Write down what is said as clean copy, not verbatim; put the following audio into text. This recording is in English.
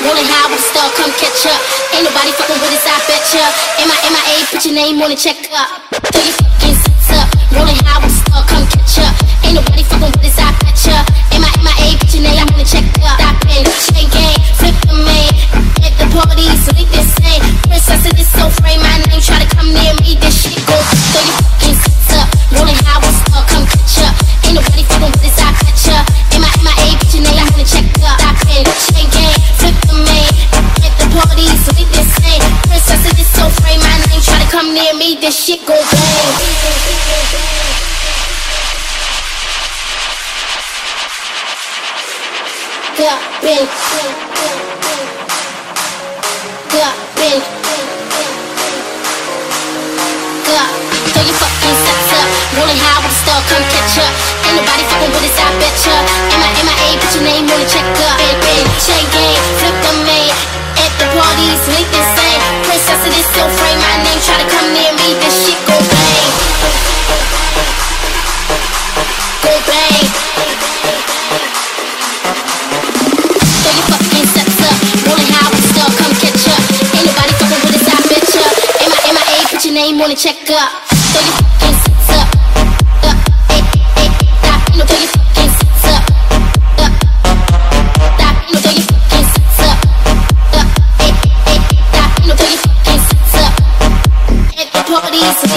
rolling high with a star, come catch up. Ain't nobody fucking with us, I betcha. MIA, put your name on the check up. Throw your fucking sets up, rolling high with a star, come catch up. Ain't nobody fucking with us, I betcha. MIA, put your name on the check up. Stop in, chain gang, flip the main. At the party, so they insane. Princess of this soul frame, my name try to come near me, this shit go. Throw your fucking sets up, rolling high with a star, come catch up. Ain't nobody fucking with us, I betcha. MIA, put your name on the check up. Stop in, chain gang, flip the main. At the party, so they insane. Princess of this soul frame, my name try to come near me, this shit go bang. Got been, throw your fucking sets up, rolling high with a star, come catch up. Ain't nobody fucking with us, I betcha. MIA, put your name on the check up. Chain gang, flip the main. At the parties, we insane. Princess of this soul frame, my name try to come near me, this shit go bang. Go bang. Throw your fucking sets up, rolling high with a star, come catch up. Ain't nobody fucking with us, I betcha. MIA, put your name on the check up. Throw your fucking sets up, stop, throw your fucking sets up, stop, throw your fucking sets up, stop, throw your fucking sets up. At the parties,